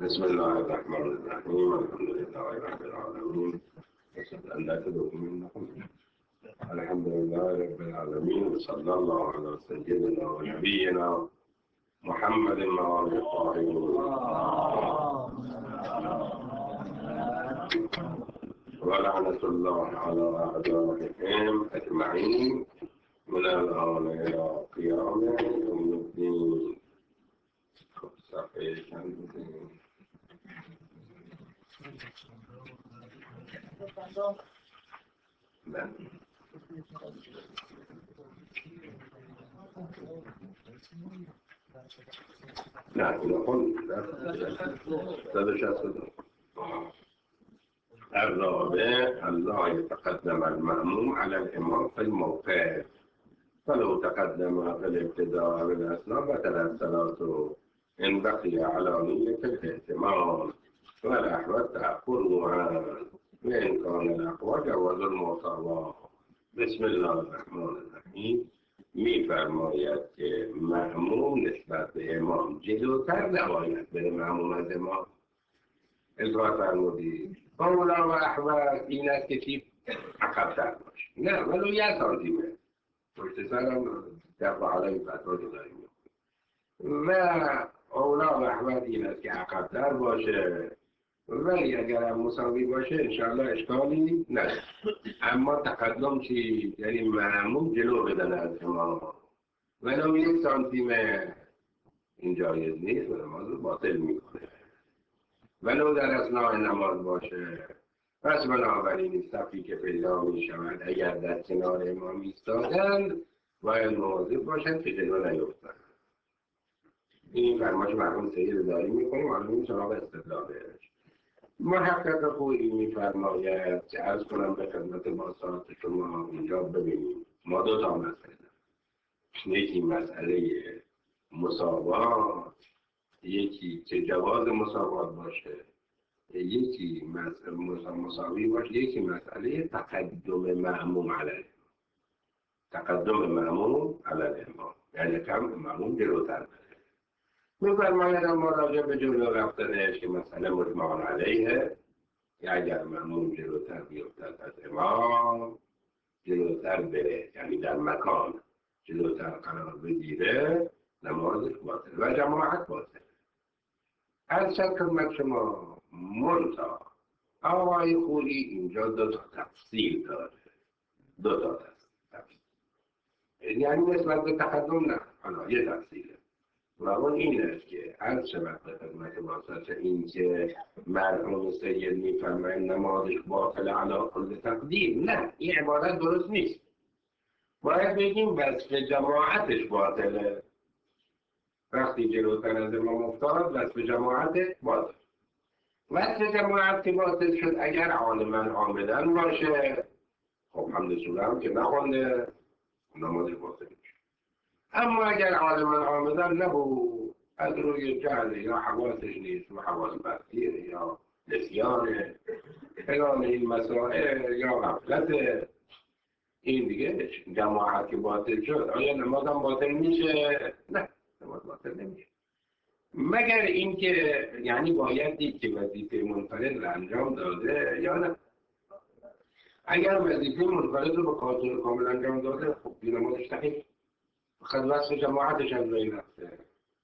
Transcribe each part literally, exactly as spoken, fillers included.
بسم الله الرحمن الرحیم الحمد لله رب العالمین وصلى الحمد لله رب العالمين وصلى الله على سيدنا ونبينا محمد وآله الطاهرين ولعنة الله على أعدائهم أجمعين من الآن إلى قيام يوم الدين. صفحة چند من نه اینو خون صد شصت و دو الرابع ألا يتقدم المأموم على الإمام في الموقف فلو تقدم في الابتداء بالأثناء بطلت صلاته إن بقي على نية الاهتمام والأحوال تأخرها وإن كان الأقوى جواز المساواة. بسم الله الرحمن الرحیم. می‌فرماید که مأموم نسبت به امام جلوتر نباید بره مأموم از امام. التفات فرمودید اولا و احوال این است که چی عقب‌تر باشه، نه ولو یه سانتیمتر پشت سرم دفع علیه فتوا داریم و اولا و احوال این است که عقب‌تر باشه، ولی اگر هم مساوی باشه انشاءالله اشکالی نداره. اما تقدم چی؟ یعنی مأموم جلو بدن از امام ولو یک سانتیمتر این جایز نیست و نماز رو باطل میکنه ولو در اثناء نماز باشه. پس بنابراین صفی که پیدا می شود اگر در کنار امام ایستادن باید مواظب باشند که جلو نیفتند. این فرمایش مرحوم سید داری میکنیم. حالا این سراغ استدلالش محقق خویی میفرماید که عرض کنم به خدمت باسطات شما اینجا ببینیم ما دو تا مسئله، یکی مسئله مساوات، یکی که جواز مساوات باشه، یکی مسئله مساوی باشه، یکی مسئله تقدم مأموم علیه تقدم مأموم علیه امام، یعنی کم مأموم جلوتر بره. می‌فرماید اما راجع به جلو رفتنش که مسئله مجمع علیه، که اگر مأموم جلوتر بیفتد از امام جلوتر بره، یعنی در مکان جلوتر قرار بگیره، نمازش باطل و جماعت باطل. از شد خدمت شما منتها آقای خوری اینجا دو تا تفصیل داره، دو تا تفصیل، یعنی نسبت به تقدم نه، حالا یه تفصیله و اون این است که هر شبت به خدمت واسطه این که مرحوم سید میفرماید نمازش باطل علی کل تقدیم، نه این عبارت درست نیست. باید بگیم وصف جماعتش باطله. وقتی جلوتر از امام افتاد وصف جماعت باطل. وصف جماعت که باطل شد اگر عالما عامدن باشه، خب حمد سوره هم که نخونده نمازش باطل میشه. اما اگر عالما عامدن نبود، از روی جهل یا حواسش نیست و حواس بختیه یا نسیانه فلان این مسائل یا غفلت، این دیگه جماعت که باطل شد آیا نماز هم باطل میشه؟ نه، نماز باطل نمیشه، مگر اینکه یعنی باید دید که وظیفه منفرد رو انجام داده یا نه. اگر وظیفه منفرد رو به خاطر کامل انجام داده، خب این نمازش صحیح، خد وصف جماعتش از بین رفته.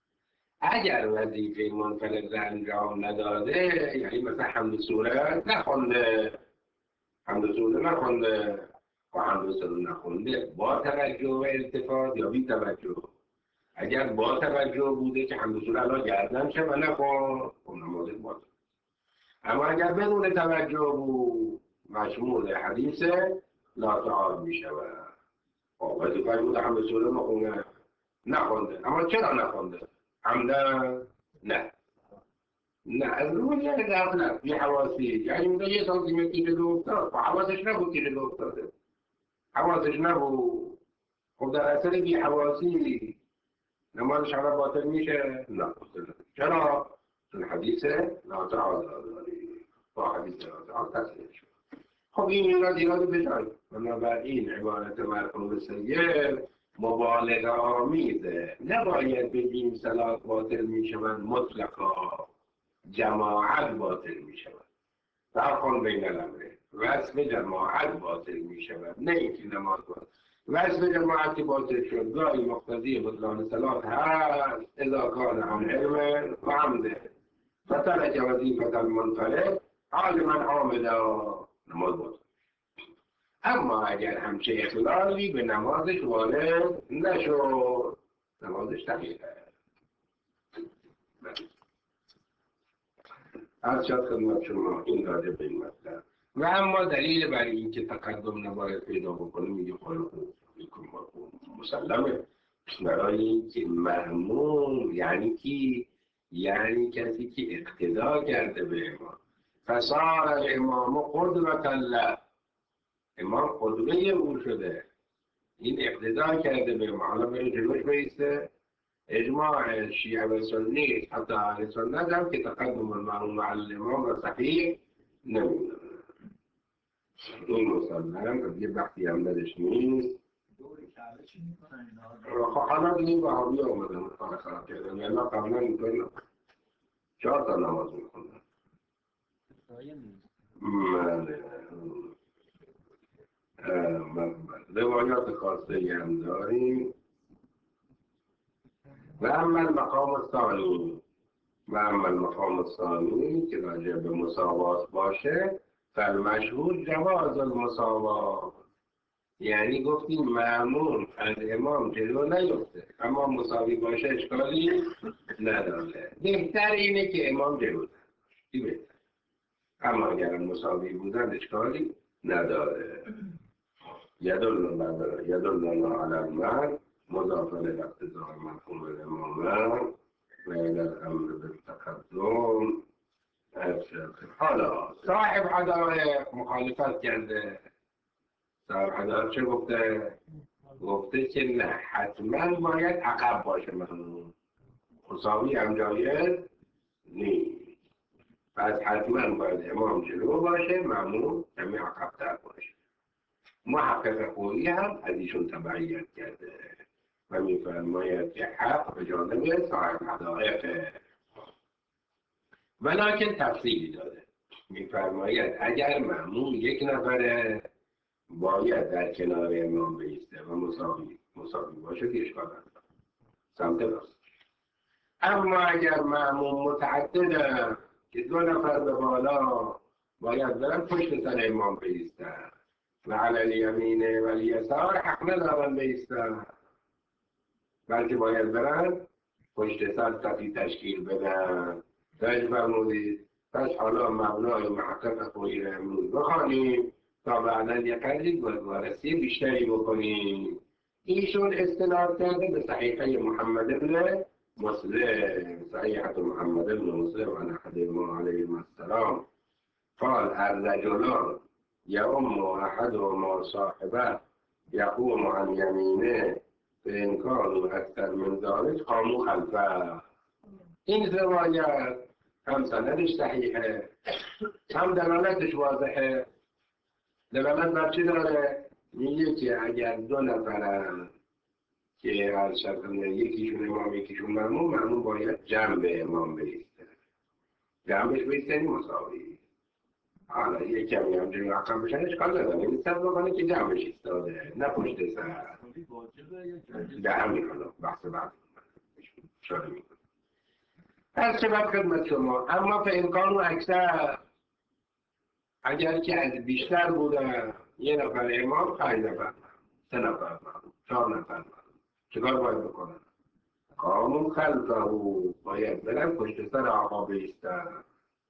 اگر وظیفه منفرد رو انجام نداده، یعنی مثلا حمد سوره نخونده حمد سوره نخونده و حمد سوره نخونده با توجه و التفات یا بی توجه، اگر با توجه بوده که حمد سوره الان گردن شه و نخون، خب نمازش باطل. اما اگر بدون توجه بود مشمول حدیث لا تعال می شود. وظیفه بود حمد سوره نخونه نخونده، اما چرا نخونده؟ حمدن؟ نه نه از روی یه غفلت یه حواسی، یعنی میگه یه سانتیمتری جلو افتاد، حواسش نبود که جلو افتاده، حواسش نبود، خب در اثر بی حواسی نمازش همه باطل میشه؟ نه باطل نمیشه. چرا؟ چون حدیث لا تعال داری، با حدیث لا تعال تصریح شد. خب این ایراد ایراد بجای، بنابراین عبارت مرحوم سید مبالغه آمیزه. نباید بگیم صلات باطل میشوند مطلقا، جماعت باطل می شود. فرق بین الامرین. وصف جماعت باطل می شود، نه اینکه نماز باطل. وصف جماعتی باطل شد گاهی مقتضی بطلان صلات هست اذا کان عن علم و عمده فترک وظیفة المنفرد عالما عاملا، نماز باطل. اما اگر همچه اخلالی به نمازش وارد نشد نمازش صحیحه. از شد خدمت شما این راجع به این مطلب. و اما دلیل برای این که تقدم نباید پیدا بکنه میگه خلق مسلمه، برای این که مأموم یعنی کی؟ یعنی کسی که اقتدا کرده به امام. فصار الامام قدوة له، امام قدوه او شده، این اقتدا کرده به امام. حالا برای جلوش بیسته اجماع شیعه و سنی حتی اهل سنت هم که تقدم المأموم علی الامام و صحیح نمیدونه. این مسلم که یه بحثی هم ندش نیست. حالا این وحابی آمدن کار خراب کردن، یعنی قبلا اینطوری چهار تا نماز میخوندن. من روایات خاصه هم داریم. و اما المقام الثانی، و اما المقام الثانی که راجع به مساوات باشه فالمشهور جواز المساوات، یعنی گفتیم مأموم از امام جلو نیفته اما مساوی باشه اشکالی نداره. بهتر اینه که امام جلو این بهتر، اما اگر مساوی بودن اشکالی نداره. یدل یدل علی المرء مضاف الاقتضاء مفهوم الامامه و الى الامر بالتقدم. حالا صاحب حدائق مخالفت کرده. صاحب حدائق چه گفته؟ گفته که نه، حتما باید عقب باشه مأموم، مساوی هم جایز نیست. پس حتما باید امام جلو باشه، مأموم کمی عقب تر باشه. محقق قولی هم از ایشون تبعیت کرده و میفرماید که حق به جانب صاحب حدائق، ولیکن تفصیلی داده. میفرماید اگر مأموم یک نفره باید در کنار امام بایسته و مساوی مساوی باشه که اشکال نداره، سمت راست. اما اگر مأموم متعدده که دو نفر به بالا باید برن پشت سر امام بایستن و علی الیمین و الیسار حق ندارن بایستن، بلکه باید برن پشت سر صفی تشکیل بدن. داشت فرمودید پس حالا مبنای محقق قوی را امروز بخوانیم تا بعدا یک قدری وارسی بیشتری بکنیم. ایشون استناد کرده به صحیحه محمد ابن مسلم، صحیحه محمد ابن مسلم عن احدهما علیه السلام قال الرجلان یؤم احدهما صاحبه یقوم عن یمینه فإن كانوا اکثر من ذلك قاموا خلفه. این روایت هم سندش صحیحه، هم دلالتش واضحه. دلالت بر چی داره؟ میگه که اگر دو نفرن که از شرطن یکیشون امام یکیشون مأموم، مأموم باید جمع به امام بیسته، جمعش بیسته مساوی. حالا یک کمی هم جلو عقب بشن اشکال نداره، این سب بکنه که جمعش ایستاده نه پشت سر. به همین حالا بحث بعد شاره میکنه. از سبب خدمت شما. اما به امکان و اکثر اگر که از بیشتر بودن، یه نفر امام، پنج نفر، سه نفر، چهار نفر، چکار باید بکنن؟ قامون خلفه باید برن پشت سر آقا بیستن.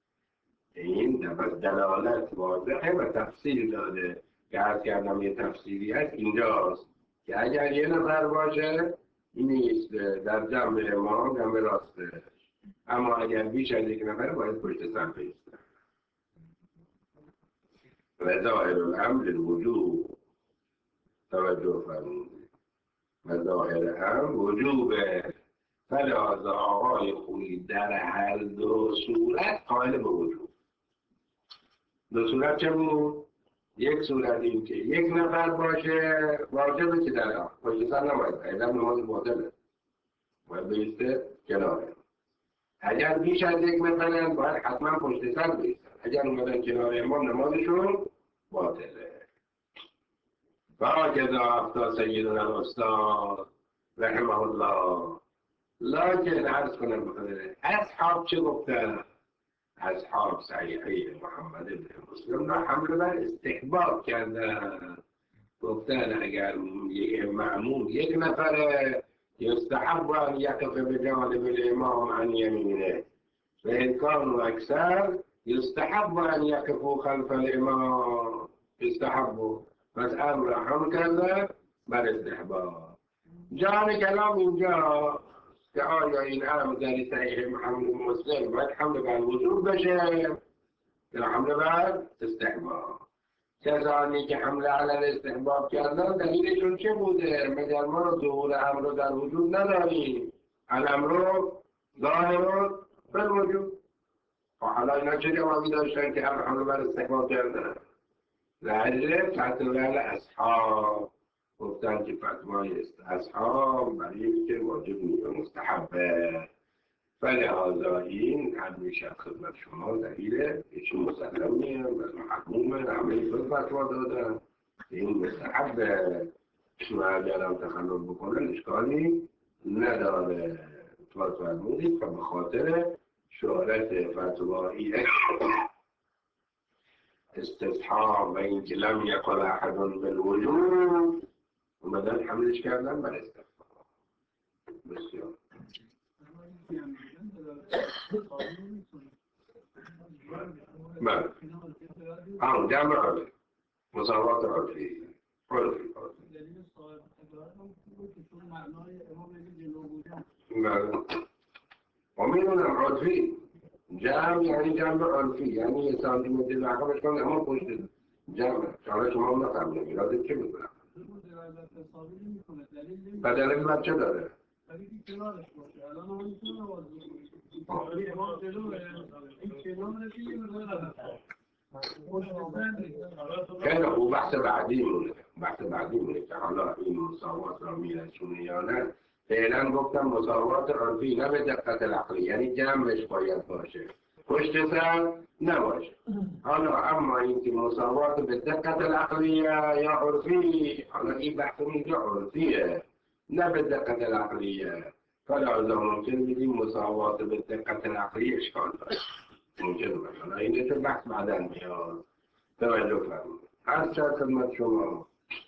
این دلالت واضحه و تفصیل داده که عرض کردم یه تفصیلی هست اینجاست که اگر یه نفر باشه نیست در جنب امام جنب راستش، اما اگر بیش از یک نفر باید پشت سر بیستن. و ظاهر الامر الوجوب، توجه فرمودید، و ظاهر امر وجوبه. فلازا آقای خویی در هر دو صورت قائل به وجوب. دو صورت چه بود؟ یک صورت این که یک نفر باشه واجبه که در پشت سر نباید، ایدم نماز باطله باید بیسته کناره. اگر بیش از یک نفرن باید حتما پشت سر بیستن. اگر اومدن کنار امام نمازشون باطله. و هكذا افتى سیدنا الاستاذ رحمه الله. لكن عرض کنم بخدره اصحاب چه گفتن؟ اصحاب صحیحه محمد بن مسلم را حمل بر استحباب کردن. گفتن اگر معموم یک نفره يستحب أن يقف بجانب الإمام عن يمينه، فإن كانوا أكثر يستحب أن يقفوا خلف الإمام. يستحبوا بس أمرهم كذا بالاستحباب. جاء كلام اینجا که آیا این امر در صحیح محمد مسلم باید حمل بر وجوب بشه یا حمل بر استحباب؟ کسانی که حمله علی الاستحباب کردن دلیلشون چه بوده؟ مگر ما رو ظهور امر در وجود نداریم؟ الامر ظاهر بالوجوب. و حالا اینا چه جوابی داشتن که امر حمله بر استحباب کردن؟ لعجل فتوی اصحاب گفتن که فتوای اصحاب برای اینکه واجب نیست مستحبه. فلهذا این همیشه خدمت شما دلیل هیچ مسلمیه و محکومه همه خود فتوا دادن این مستحبه. شما اگرم تخلل بکنن اشکالی نداره. فتوا فرمودید و به خاطر شهرت فتوایی استصحاب و اینکه لم یقل احد بالوجوب اومدن حملش کردن بر استحباب. بسیار بله همون جمع عرفی مساوات عرفی عرفی بله و میدونم عرفی جمع یعنی جمع عرفی یعنی یه سانتی متر لحقه بشکن اما پشت جمع شما شما هم نفهمیم ایرادت چه میدونم و دلیل بچه داره خیلی کنارش باشه. الان ما میتونیم آواز بکنیم. امام جلوه. این کنار رفیقی می‌ذاره. خیلی خوب. بحث بعدی مونه. بحث بعدی مونه که حالا این مساوات را میرسونه یا نه. فعلا گفتم مساوات عرفی نه به دقت العقلی یعنی جمعش باید باشه. پشت سر نباشه. حالا اما اینکه مساوات به دقت العقلی یا عرفی حالا این بحث اینجا عرفیه. نه به دقت العقلیه. فلذا ممکن بگیم مساوات به دقت العقلی اشکال داره. ممکن باشه. حالا این چه بحث بعداً میاد. توجه فرمایید. هر چه خدمت شما.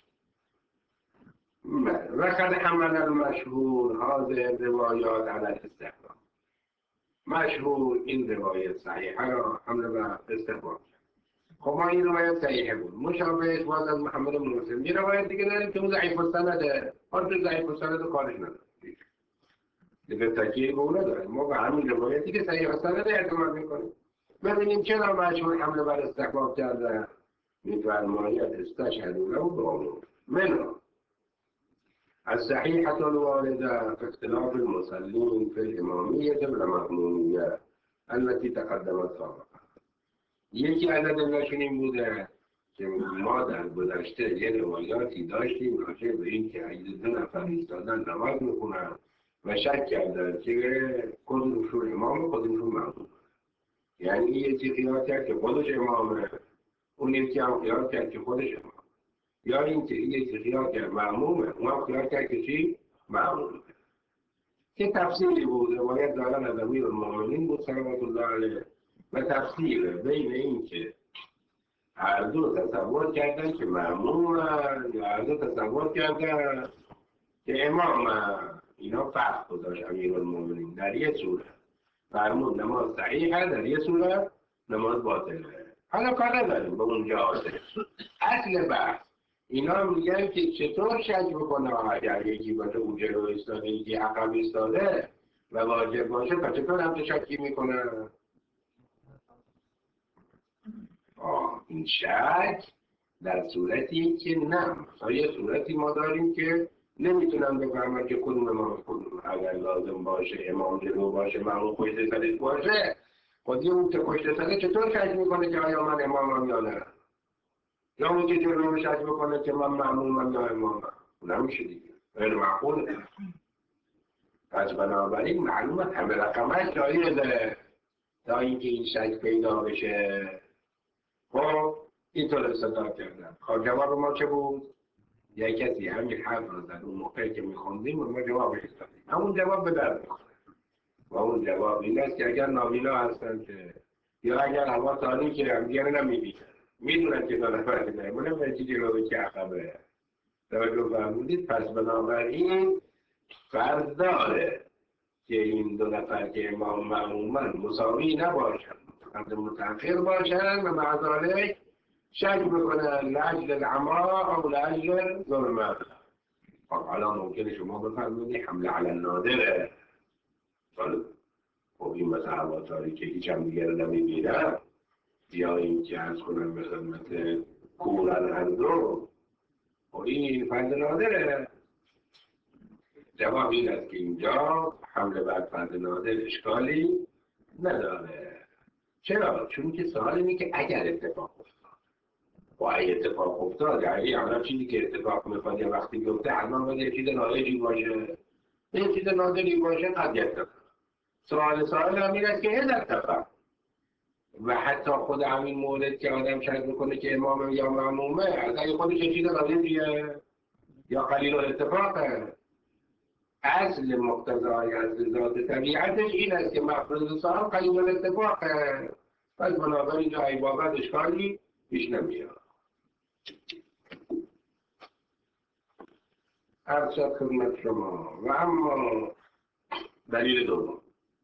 وقد حمل المشهور هذه الروایات علی الاستحباب. مشهور این روایت صحیحه را حمل بر استحباب کرد. خب ما این روایت صحیحه بود. مشابهش باز از محمد بن مسلم. یه روایت دیگه داریم که اون ضعیف السنده. آن تو ضعیف السند رو کارش نداره. دیگه تکیه به اون نداره. ما به همین روایتی که صحیح السند اعتماد میکنیم. ببینیم چرا مشهور حمله بر استحباب کرده. میفرماید استشهدوا له بقوله منها الصحيحة الواردة في اختلاف المصلين في الإمامية والمأمومية التي تقدمت سابقا. یکی عدد نشونیم بوده که ما در گذشته یه روایاتی داشتیم راجع به این که اگه دو نفر ایستادن نماز میخونن و شک کردن که کدومشون امام و کدومشون مأموم. یعنی یکی خیال کرد که خودش امامه، اون یکی هم خیال کرد که خودش امام. یا اینکه یکی خیال کرد مأمومه، اون هم خیال کرد که چی؟ مأمومه. که تفسیری بود، روایت دارن از امیرالمومنین بود صلوات الله علیه و تفسیر بین این که هر دو تصور کردن که مأمومن یا هر دو تصور کردن که امامن. اینا فرق گذاشت امیرالمومنین در یه صورت فرمود نماز صحیحه، در یه صورت نماز باطله. حالا کار نداریم به اونجا آسه. اصل بحث اینا میگن که چطور شک بکنه اگر یکی باشه او جلو ایستاده یکی عقب ایستاده و واجب باشه و چطور هم شکی میکنه؟ آه این شک در صورتی که نه یه صورتی ما داریم که نمیتونم بفهمم که کدوم امام کدوم. اگر لازم باشه امام جلو باشه مأموم پشت سرش باشه خودی اون که پشت سرش چطور شک میکنه که آیا من امامم یا نه؟ یا اون که جلو شک بکنه که من مأمومم یا امامم. نمیشه دیگه. غیر معقوله. پس بنابراین معلومه همه رقمش جایزه تا اینکه این شک پیدا بشه. خب اینطور استدلال کردن. خب جواب ما چه بود؟ یک کسی همین حرف رو زد اون موقعی که میخوندیم و ما جوابش دادیم. همون جواب به درد میخوره. و اون جواب این است که اگر نابینا هستن که یا اگر هوا تاریکه هم دیگه نمیبینن میدونن که دو نفر نمیمونه به چی جلو که عقبه توجه فرمودید. پس بنابراین فرض داره که این دو نفر که امام معمومن مساوی نباشن، متقدم متأخر باشن و مع ذلک شک بکنن لاجل العما او لاجل ظلمت. خب حالا ممکنه شما بفرمودید حمله علی النادره. خب این مثل هوا تاریکه هیچ هم دیگر نمیبینن یا این که ارز کنم به خدمت کورن اندرو. خب این فرد نادره. جواب این است که اینجا حمله بر فرد نادر اشکالی نداره. چرا؟ چون که سوال اینه که اگر اتفاق افتاد و اگه اتفاق افتاد یعنی حالا چیزی که اتفاق میخواد یه وقتی بیفته حتما باید یه چیز نادری باشه. یه چیز نادری باشه قد اتفاق. سوال سوال هم این است که هزار اتفاق و حتی خود همین مورد که آدم شک میکنه که امام یا معمومه از اگه خودش چیز نادریه یا قلیل الاتفاقه. اصل مقتضای از ذات طبیعتش این است که مفروض سوال قلیل الاتفاقه. پس بنابراین جایی بابت اشکالی پیش نمیاد. عرض شد خدمت شما. و اما دلیل دوم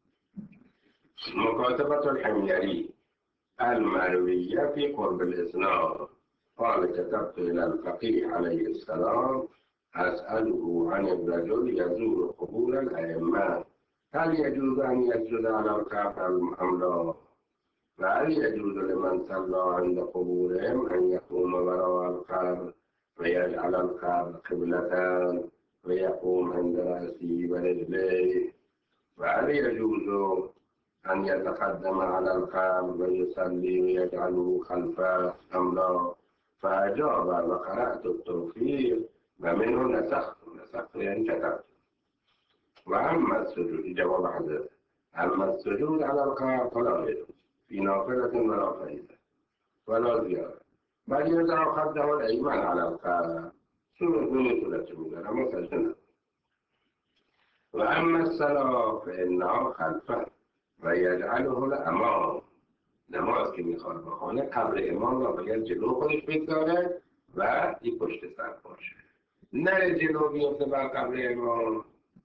مکاتبت الحمیری المرویه فی قرب الاسناد. قال كتبت الى الفقيه عليه السلام اسأله عن الرجل يزور قبور الائمه هل يجوز ان يسجد على الكعبة ام لا؟ وهل يجوز لمن صلى عند قبورهم ان يقوم وراء القبر ويجعل القبر قبلة ويقوم عند رأسه ورجليه؟ وهل يجوز أن يتقدم على القبر ويصلي ويجعله خلفه أم لا؟ فأجاب وقرأت التوفيق ومنه نسخت نسخت يعني كتبت. وأما السجود جواب حضرتك أما السجود على القبر فلا يجوز في نافلة ولا فريضة ولا زيارة بل يضع خده الأيمن على القبر سنة ثلاثة من أما سجدنا. وأما الصلاة فإنه خلفه و یجعله الامام. نماز که میخواد بخونه قبر امام را باید جلو خودش بگذاره و این پشت سر باشه، نه جلو بیفته بر قبر امام.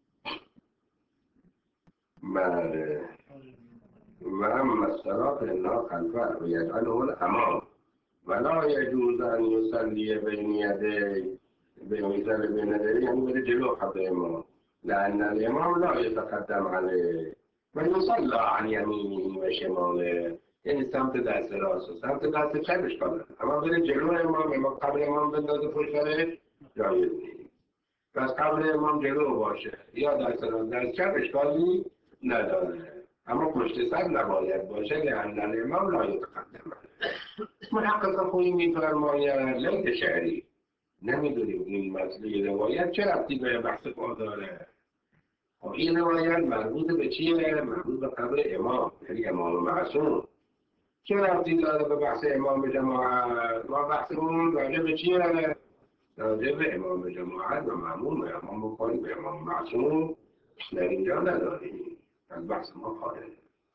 بله. و اما الصلاة فإنها خلفه و یجعله الامام ولا يجوز ان يصلي بين يديه بين يديه یعنی بره جلو قبر امام لأن الامام لا يتقدم عليه و یصلی عن یمینه و شماله، یعنی سمت دست راست و سمت دست چپش کنه. اما بره جلو امام امام قبر امام بندازه پشت سرش جایز نیست. پس قبر امام جلو باشه یا دست راست دست چپش کاری نداره، اما پشت سر نباید باشه لأن الامام لا یتقدم علیه. محقق خویی میفرماید لیت شعری نمیدونیم این مسئله روایت چه ربطی به بحث ما داره. این روایت مربوط به چیه؟ مربوط به قبر امام، یعنی امام معصوم. چه ربطی داره به بحث امام جماعت؟ ما بحثمون راجع به چیه؟ راجع به امام جماعت و معموم امام بکنیم به امام معصوم در اینجا نداریم. از بحث ما خارج.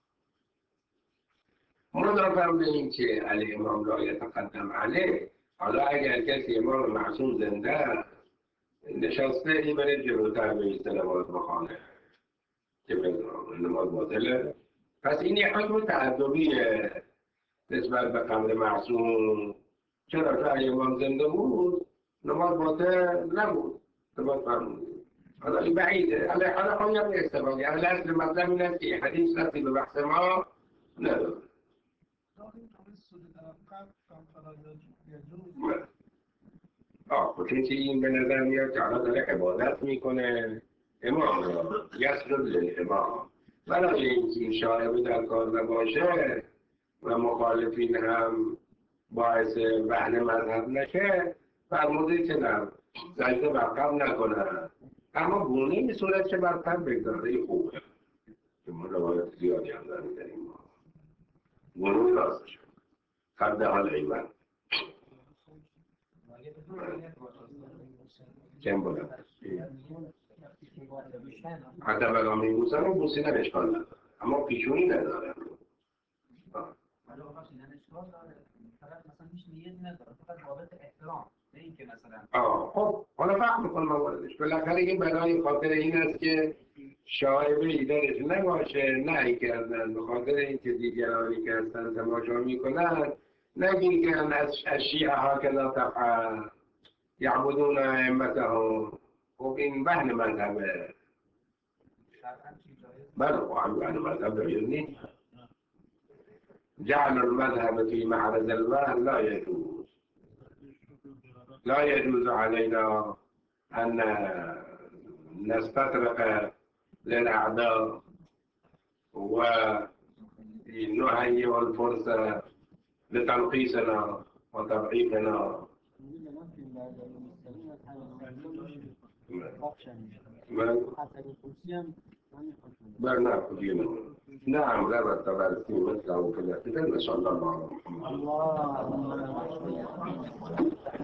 مضافاً به این که علی امام لا یتقدم علیه، حالا اگر کسی امام معصوم زنده نشسته این بره جلوتر به ایسته نماز بخانه که نماز باطله. پس این یه حکم تعدبیه نسبت به قبر معصوم. چرا که اگه امام زنده بود نماز باطل نبود. نماز فرمود. حالا این بعیده. حالا خواهی هم استفاده. حالا اصل مطلب این است که حدیث رفتی به بحث ما نداره. آه خودشون که این به نظر میاد که حالا داره عبادت میکنه امام را یسجد للامام، برای اینکه این شاربه در کار نباشه و مخالفین هم باعث وهن مذهب نشه فرموده که نه سجده بر قبر نکنن اما گونه به صورت که برتر بگذاره خوبه که ما روایت زیادی هم داریم در این ما گونه راستش خرد حال ایوان کم بودم حتی بگاه میبوسن و بوسی نمشکال نداره اما پیشونی نداره آه خب حالا فهم میکنم مواردش بالاخره این برای خاطر این است که شایبه ای درش نباشه نه ای کردن به خاطر اینکه دیگرانی که هستن تماشا میکنن نگین که از شیعه ها که لا تفعل یعبدون ائمتهم خب این بحن مذهبه بله وعن مذهب جایز نیست جعل المذهب في معرض المال لا يجوز لا يجوز علينا أن نستطرق للأعداء ونهيئ الفرصة لتنقيصنا وتضعيفنا ما نعم لا بأس في مثله كذا كذا نسأل الله على محمد